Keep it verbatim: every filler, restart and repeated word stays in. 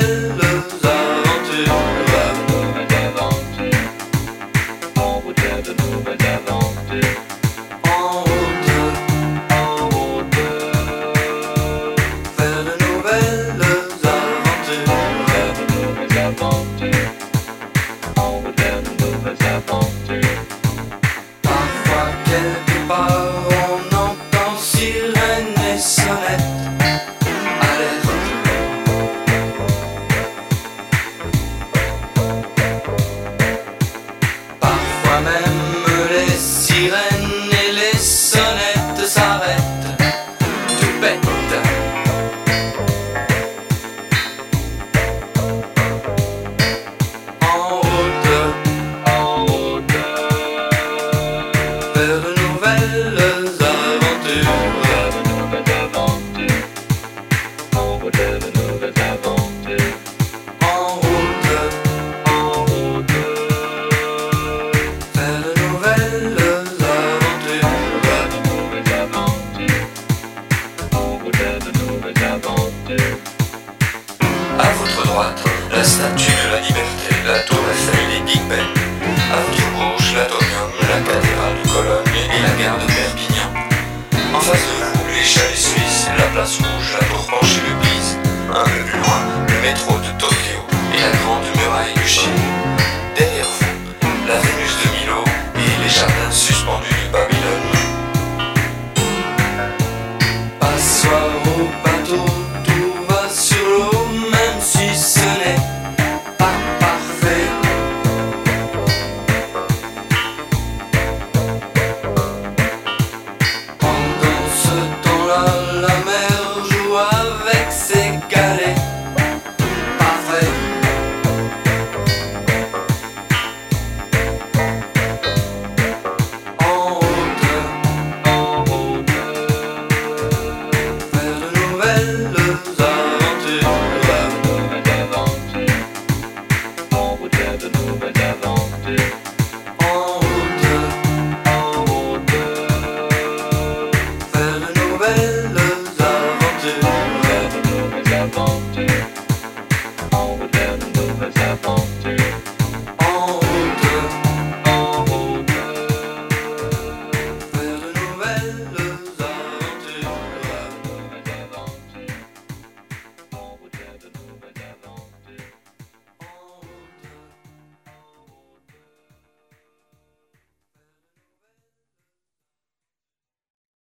nouvelles aventures. En route vers de nouvelles aventures. En route En route vers de nouvelles aventures. vers de nouvelles aventures. En route vers de nouvelles aventures. Parfois quelque part on entend sirènes et sonnettes. Alerte. Parfois même les sirènes et les sonnettes s'arrêtent. Tout bête. En route En route vers de nouvelles aventures. vers de nouvelles aventures. En route vers de nouvelles aventures. En route En route vers de nouvelles aventures. vers de nouvelles aventures. En route vers de nouvelles aventures. À votre droite, la statue de la liberté, la tour Eiffel et Big Ben. À votre gauche, l'Atomium, la cathédrale de Cologne et la gare de Perpignan. En face de vous, les chalets suisses, la place rouge, la tour penchée de Pise. Un peu plus loin, le métro de Tokyo et la grande muraille de Chine. Derrière vous, la Vénus de Milo et les jardins sud.